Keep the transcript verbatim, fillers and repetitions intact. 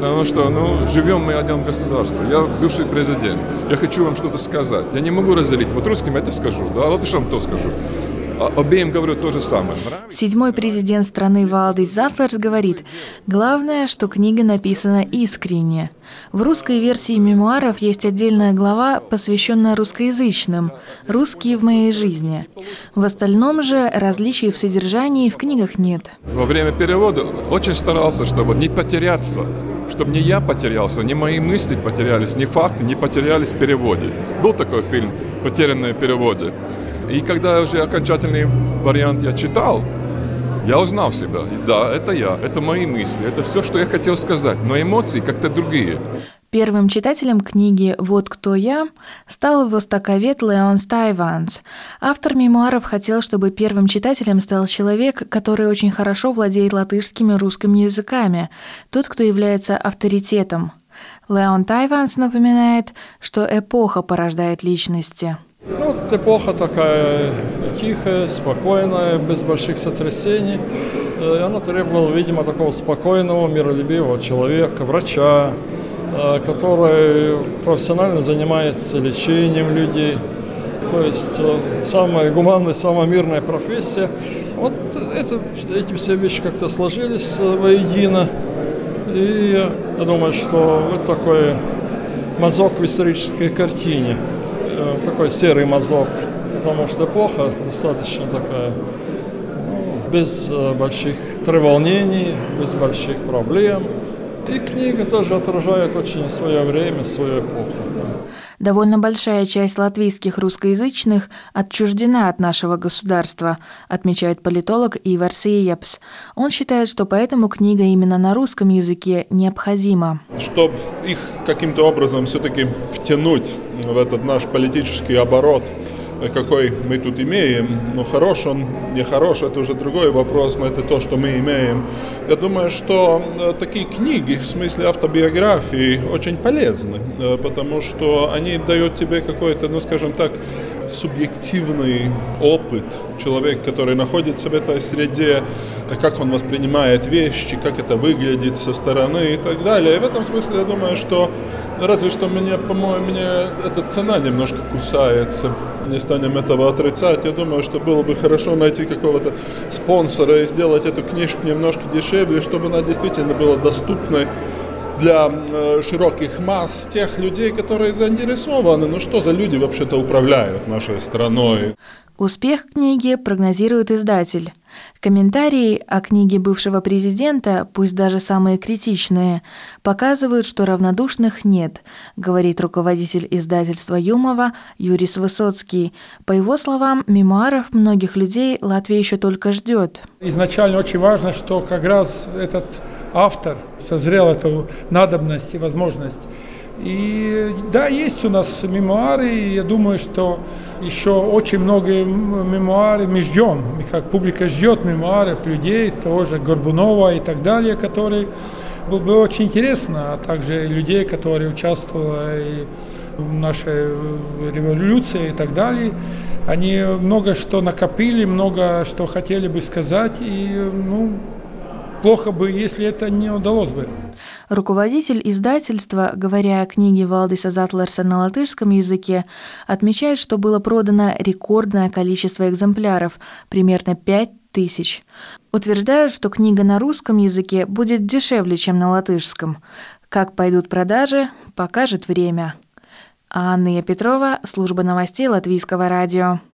потому что, ну, живем мы одном государстве. Я бывший президент, я хочу вам что-то сказать. Я не могу разделить. Вот русским это скажу, да, а латышам то скажу. Обеим говорю то же самое. Седьмой президент страны Валдис Затлерс говорит, главное, что книга написана искренне. В русской версии мемуаров есть отдельная глава, посвященная русскоязычным «Русские в моей жизни». В остальном же различий в содержании в книгах нет. Во время перевода очень старался, чтобы не потеряться, чтобы не я потерялся, не мои мысли потерялись, ни факты не потерялись в переводе. Был такой фильм «Потерянные переводы». И когда уже окончательный вариант я читал, я узнал себя. И да, это я, это мои мысли, это все, что я хотел сказать, но эмоции как-то другие. Первым читателем книги «Вот кто я» стал востоковед Леон Стайванс. Автор мемуаров хотел, чтобы первым читателем стал человек, который очень хорошо владеет латышским и русским языками, тот, кто является авторитетом. Леон Стайванс напоминает, что эпоха порождает личности. Ну, вот эпоха такая тихая, спокойная, без больших сотрясений. И она требовала, видимо, такого спокойного, миролюбивого человека, врача, который профессионально занимается лечением людей. То есть самая гуманная, самая мирная профессия. Вот это, эти все вещи как-то сложились воедино. И я думаю, что вот такой мазок в исторической картине. Такой серый мазок, потому что эпоха достаточно такая, ну, без больших треволнений, без больших проблем. И книга тоже отражает очень свое время, свою эпоху. Довольно большая часть латвийских русскоязычных отчуждена от нашего государства, отмечает политолог Ивар Сиепс. Он считает, что поэтому книга именно на русском языке необходима. Чтобы их каким-то образом все-таки втянуть в этот наш политический оборот, какой мы тут имеем, ну хорош он, не хорош, это уже другой вопрос, но это то, что мы имеем. Я думаю, что такие книги, в смысле автобиографии, очень полезны, потому что они дают тебе какой-то, ну скажем так, субъективный опыт. Человек, который находится в этой среде, как он воспринимает вещи, как это выглядит со стороны и так далее. И в этом смысле я думаю, что разве что мне, по-моему, мне эта цена немножко кусается. Не станем этого отрицать. Я думаю, что было бы хорошо найти какого-то спонсора и сделать эту книжку немножко дешевле, чтобы она действительно была доступной для э, широких масс тех людей, которые заинтересованы. Ну что за люди вообще-то управляют нашей страной? Успех книги прогнозирует издатель. Комментарии о книге бывшего президента, пусть даже самые критичные, показывают, что равнодушных нет, говорит руководитель издательства «Юмова» Юрис Высоцкий. По его словам, мемуаров многих людей Латвия еще только ждет. Изначально очень важно, что как раз этот автор созрел эту надобность и возможность. И да, есть у нас мемуары, и я думаю, что еще очень многие мемуары мы ждем, и как публика ждет мемуаров людей, того же Горбунова и так далее, которые было бы очень интересно, а также людей, которые участвовали в нашей революции и так далее. Они много что накопили, много что хотели бы сказать, и ну, плохо бы, если это не удалось бы. Руководитель издательства, говоря о книге Валдиса Затлерса на латышском языке, отмечает, что было продано рекордное количество экземпляров, примерно пять тысяч. Утверждают, что книга на русском языке будет дешевле, чем на латышском. Как пойдут продажи, покажет время. Анна Петрова, служба новостей Латвийского радио.